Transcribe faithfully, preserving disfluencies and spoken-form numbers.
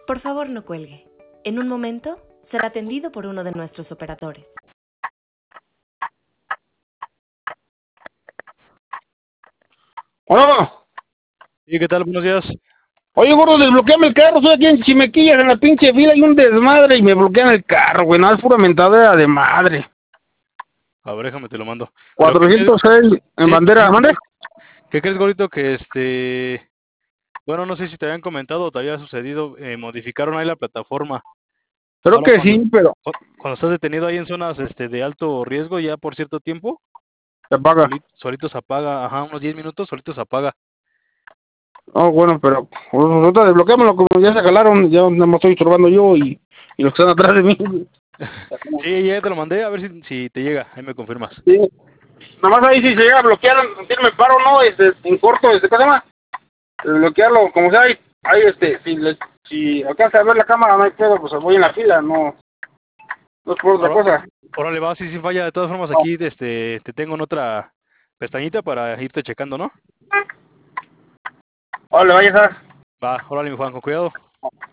Por favor, no cuelgue. En un momento será atendido por uno de nuestros operadores. Bueno, ¿Y qué tal? Buenos días. oye, gordo, desbloqueame el carro. Estoy aquí en Chimequillas, en la pinche fila. Hay un desmadre y me bloquean el carro, güey. Nada, es pura mentadera de madre. A ver, déjame, te lo mando. Pero, ¿qué crees? cuatrocientos seis en Sí, bandera. sí. ¿Mande? ¿Qué crees, gordito? Que este... Bueno, no sé si te habían comentado o te había sucedido, eh, modificaron ahí la plataforma. Creo Ahora que cuando, sí, pero cu- cuando estás detenido ahí en zonas este, de alto riesgo ya por cierto tiempo, se paga. solito, solito se apaga, ajá, unos diez minutos, solito se apaga. Oh, bueno, pero pues, ahorita desbloqueámoslo, como ya se jalaron. Ya nada más estoy estorbando yo y, y los que están atrás de mí. Sí, ya te lo mandé, a ver si, si te llega, ahí me confirmas. Sí. Nada más ahí si se llega a bloquear, tiene paro, ¿no? Este, en corto, este, ¿qué se llama? Bloquearlo, como sea, ahí, ahí este, si, le, si alcanza a ver la cámara, no hay pedo, pues voy en la fila, no, no es por otra Ahora, cosa. órale, va, sí, sí falla. De todas formas, aquí este, te tengo en otra pestañita para irte checando, ¿no? Vale, vaya a estar. Va, órale, mi Juan, con cuidado.